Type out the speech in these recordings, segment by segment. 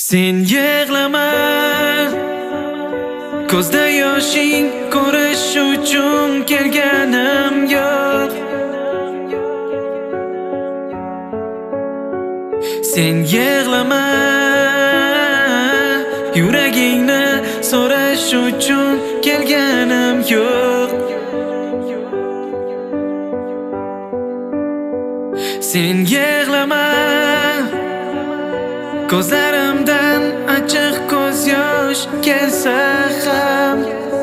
Sen yig'lama, ko'zda yoshing ko'rish uchun kelganim yo'q. Sen yig'lama, yuragingni so'rash uchun kelganim yo'q. Sen yig'lama, ko'zlarimdan achchiq ko'z yosh kelsa ham.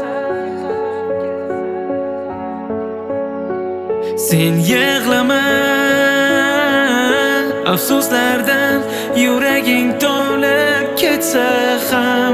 Sen yig'lama, afsuslardan yuraging to'lib ketsa ham.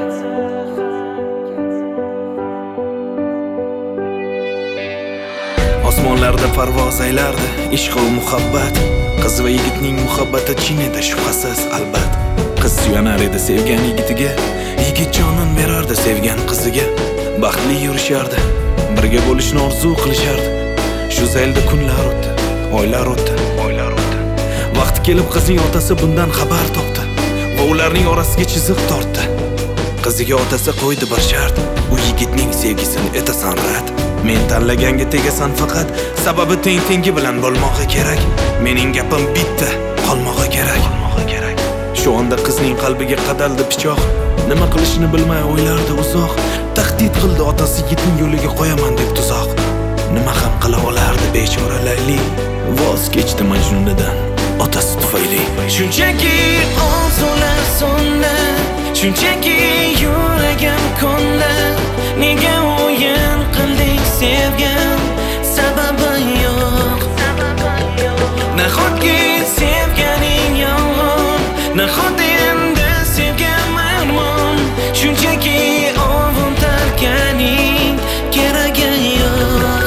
Osmonlarda parvoz aylardi ishq va muhabbat. Qiz va yigitning muhabbati chin edi shubhasiz albat. Qiz suyanar edi sevgan yigitiga, yigit jonin berardi sevgan qiziga. Baxtli yurishardi, birga bo'lishni orzu qilishardi. Shu zaylda kunlar o'tdi, oylar o'tdi. Vaqti kelib qizning otasi bundan xabar topdi va ularning orasiga chiziq tortdi. Qiziga otasi qo'ydi bir shart: u yigitning sevgisini etasan rad. Men tanlaganga tegasan faqat, sababi tengi bilan bo'lmog'i kerak. Mening gapim bitta, qolmog'i kerak. Shu onda qizning qalbiga qadaldi pichoq. Nima qilishini bilmay o'ylardi uzoq. Tahdid qildi otasi yigitning yo'liga qo'yaman deb tuzoq. Nima ham qila olardi bechora Layli? Voz kechdi Majnunidan otasi tufayli. Shunchaki orzular so'nda, shunchaki yuragim konda. Nega o'yin qilding sevgan, sababi yo'q. Nahotki sevganing yolg'on, nahot endi sevgan armon. Shunchaki ovun tarkaning keragi yo'q.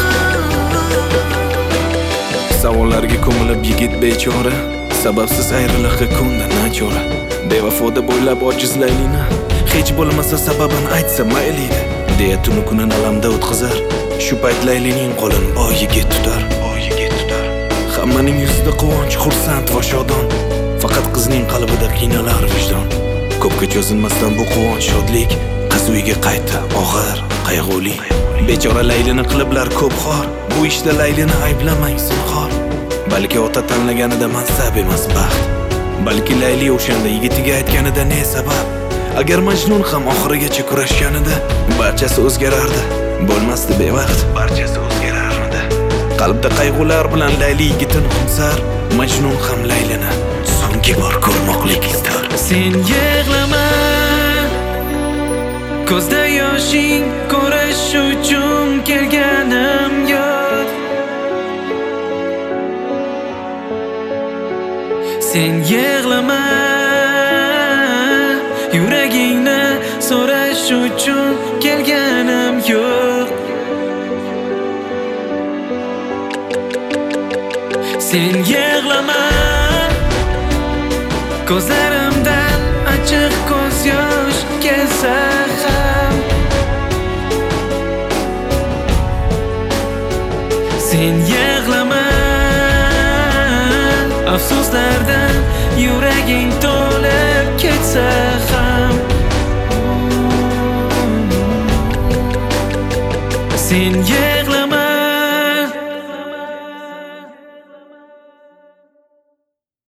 Savollarga ko'milib yigit bechora, sababsiz ayriliqqa ko'ndi nachora. Bevafoda bo'ylab ojiz Laylini, hech bo'lmasa sababini aytsa mayli edi deya tuni kunini alamda o'tkazar. Shu payt Laylining qo'lini boy yigit tutar. Hammaning yuzida quvonch, xursand va shodon. Faqat qizning qalbida qiynalar vijdon. Ko'pga cho'zilmasdan bu quvonch, shodlik qiz uyiga qaytdi, og'ir, qayg'uli. Bechora Laylini qiliblar ko'p xor. Bu ishda Laylini ayblamang zinhor. Balki ota tanlaganida mansab emas baxt. Balki Layli o'shanda yigitiga aytganida ne sabab? Agar Majnun ham oxirigacha kurashganida, barchasi o'zgarardi. Bo'lmasdi bevaqt, barchasi o'zgarardi. Qalbda qayg'ular bilan Layli yigitini xunsar, Majnun ham Laylini so'nggi bor ko'rmoqlik istar. Sen yig'lama, ko'zda yoshing ko'rish uchun kelganim yo'q. Sen yig'lama, yuragingni so'rash uchun kelganim yo'q. Sen yig'lama, ko'zlarimdan achchiq ko'z yosh kelsa ham. Sen yig'lama, afsuslardan yuraging to'lib ketsa ham. Sen